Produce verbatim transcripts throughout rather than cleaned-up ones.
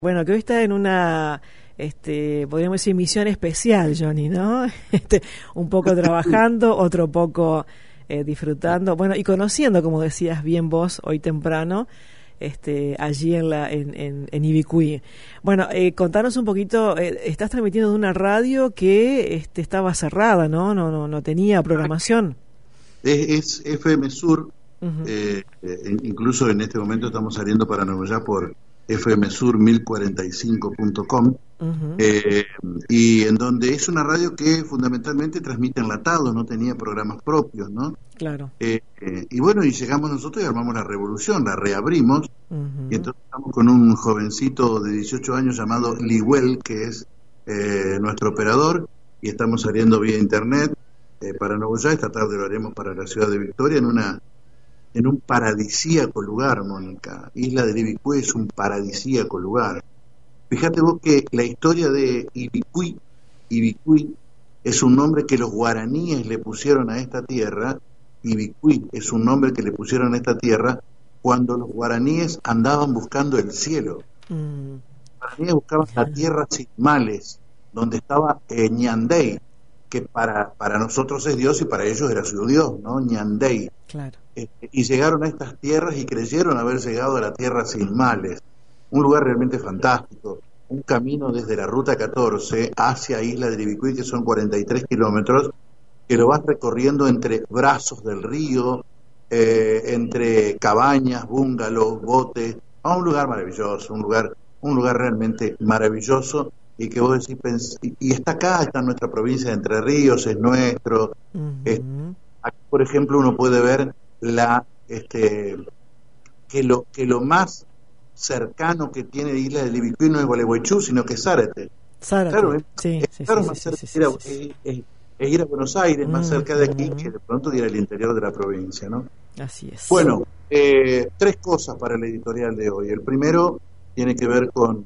Bueno, que hoy está en una, este, podríamos decir, misión especial, Johnny, ¿no? Este, un poco trabajando, otro poco eh, disfrutando, bueno, y conociendo, como decías bien vos hoy temprano, este, allí en la, en, en, en Ibicuí. Bueno, eh, contanos un poquito, eh, estás transmitiendo de una radio que este, estaba cerrada, ¿no? No, no, no tenía programación. Es, es F M Sur, Uh-huh. eh, eh, incluso en este momento estamos saliendo para Nueva York por F M Sur mil cuarenta y cinco punto com, Uh-huh. eh, y en donde es una radio que fundamentalmente transmite enlatados, no tenía programas propios, ¿no? Claro. Eh, eh, y bueno, y llegamos nosotros y armamos la revolución, la reabrimos, Uh-huh. y entonces estamos con un jovencito de dieciocho años llamado Liwell, que es eh, nuestro operador, y estamos saliendo vía internet eh, para Nueva York. Esta tarde lo haremos para la ciudad de Victoria, en una en un paradisíaco lugar, Mónica. Isla del Ibicuí es un paradisíaco lugar. Fíjate vos que la historia de Ibicuí, Ibicuí es un nombre que los guaraníes le pusieron a esta tierra. Ibicuí es un nombre que le pusieron a esta tierra cuando los guaraníes andaban buscando el cielo. Mm. Los guaraníes buscaban la tierra sin males, donde estaba eh, Ñandey, que para, para nosotros es Dios y para ellos era su Dios, ¿no? Ñandey. Claro. Eh, y llegaron a estas tierras y creyeron haber llegado a la tierra sin males. Un lugar realmente fantástico. Un camino desde la ruta catorce hacia Isla del Ibicuí, que son cuarenta y tres kilómetros, que lo vas recorriendo entre brazos del río, eh, entre cabañas, bungalows, botes. A un lugar maravilloso, un lugar, un lugar realmente maravilloso. Y que vos decís, pens- y, y está acá, está en nuestra provincia de Entre Ríos, es nuestro. Uh-huh. Es, aquí, por ejemplo, uno puede ver la este que lo que lo más cercano que tiene Isla del Ibicuí no es Gualeguaychú, sino que es Zárate. Zárate. Claro, es, Sí, es, sí, claro, sí, más sí, cerca sí, de sí, ir a, sí, sí. es, es- es ir a Buenos Aires, más Mm, cerca de aquí mm. que de pronto de ir al interior de la provincia, ¿no? Así es. Bueno, eh, tres cosas para el editorial de hoy. El primero tiene que ver con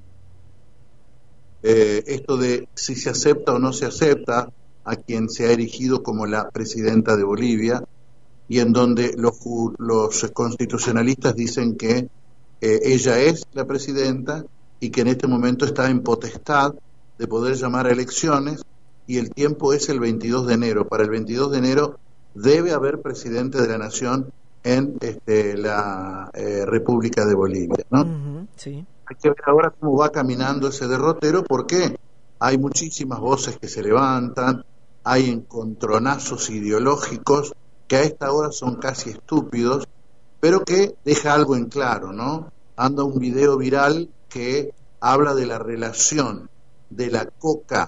eh, esto de si se acepta o no se acepta a quien se ha erigido como la presidenta de Bolivia, y en donde los, los constitucionalistas dicen que eh, ella es la presidenta y que en este momento está en potestad de poder llamar a elecciones, y el tiempo es el veintidós de enero. Para el veintidós de enero debe haber presidente de la nación en este, la eh, República de Bolivia, ¿no? Uh-huh. Sí. Hay que ver ahora cómo va caminando ese derrotero, porque hay muchísimas voces que se levantan, hay encontronazos ideológicos que a esta hora son casi estúpidos, pero que deja algo en claro, ¿no? Anda un video viral que habla de la relación de la coca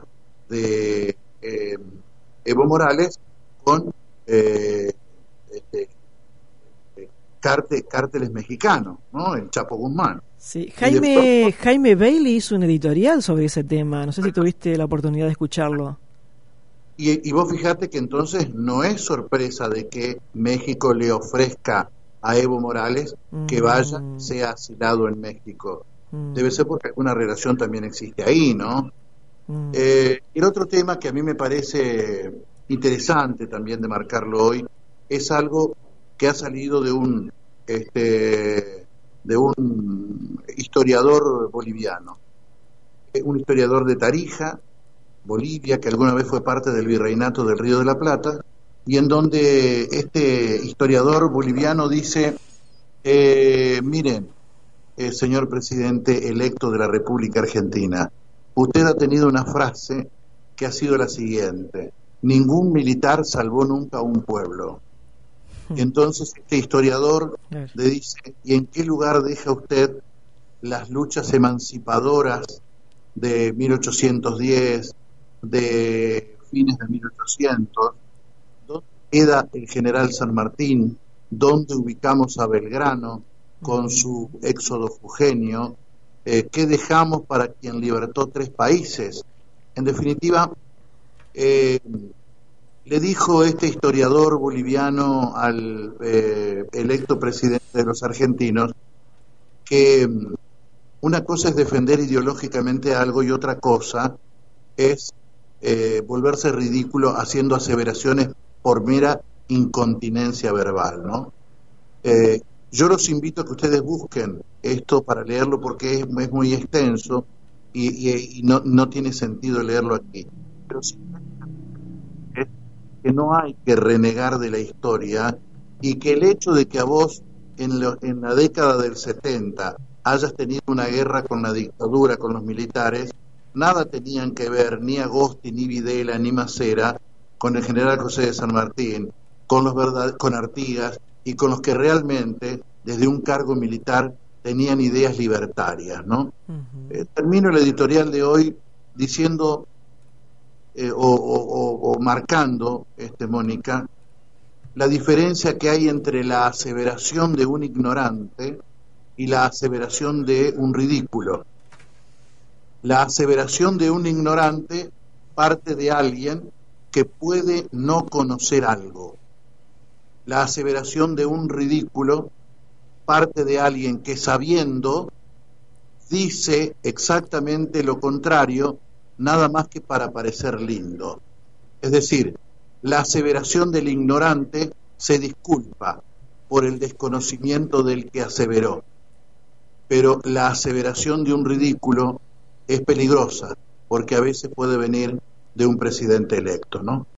de eh, Evo Morales con eh, este, eh, cártel, cárteles mexicanos, ¿no? El Chapo Guzmán. Sí, Y de Jaime, pronto- Jaime Bailey hizo un editorial sobre ese tema. No sé si tuviste la oportunidad de escucharlo. Y, y vos fijate que entonces no es sorpresa de que México le ofrezca a Evo Morales que vaya, Mm. sea asilado en México. Mm. Debe ser porque alguna relación también existe ahí, ¿no? Mm. Eh, el otro tema que a mí me parece interesante también de marcarlo hoy es algo que ha salido de un este, de un historiador boliviano, eh, un historiador de Tarija, Bolivia, que alguna vez fue parte del virreinato del Río de la Plata, y en donde este historiador boliviano dice, eh, miren, eh, señor presidente electo de la República Argentina, usted ha tenido una frase que ha sido la siguiente: ningún militar salvó nunca a un pueblo. Y entonces este historiador Claro. le dice, ¿y en qué lugar deja usted las luchas emancipadoras de mil ochocientos diez, de fines de mil ochocientos? ¿Dónde queda el general San Martín? ¿Dónde ubicamos a Belgrano con su éxodo fugenio? Eh, ¿Qué dejamos para quien libertó tres países? En definitiva, eh, le dijo este historiador boliviano al eh, electo presidente de los argentinos que mm, una cosa es defender ideológicamente algo y otra cosa es eh, volverse ridículo haciendo aseveraciones por mera incontinencia verbal, ¿no? Eh, Yo los invito a que ustedes busquen esto para leerlo porque es, es muy extenso y, y, y no, no tiene sentido leerlo aquí. Pero sí es que no hay que renegar de la historia y que el hecho de que a vos en, lo, en la década del setenta hayas tenido una guerra con la dictadura, con los militares, nada tenían que ver ni Agosti, ni Videla, ni Macera con el general José de San Martín, con los verdad, con Artigas y con los que realmente desde un cargo militar tenían ideas libertarias, ¿no? Uh-huh. Eh, termino el editorial de hoy diciendo eh, o, o, o marcando, este, Mónica, la diferencia que hay entre la aseveración de un ignorante y la aseveración de un ridículo. La aseveración de un ignorante parte de alguien que puede no conocer algo. La aseveración de un ridículo parte de alguien que sabiendo dice exactamente lo contrario, nada más que para parecer lindo. Es decir, la aseveración del ignorante se disculpa por el desconocimiento del que aseveró, pero la aseveración de un ridículo es peligrosa porque a veces puede venir de un presidente electo, ¿no?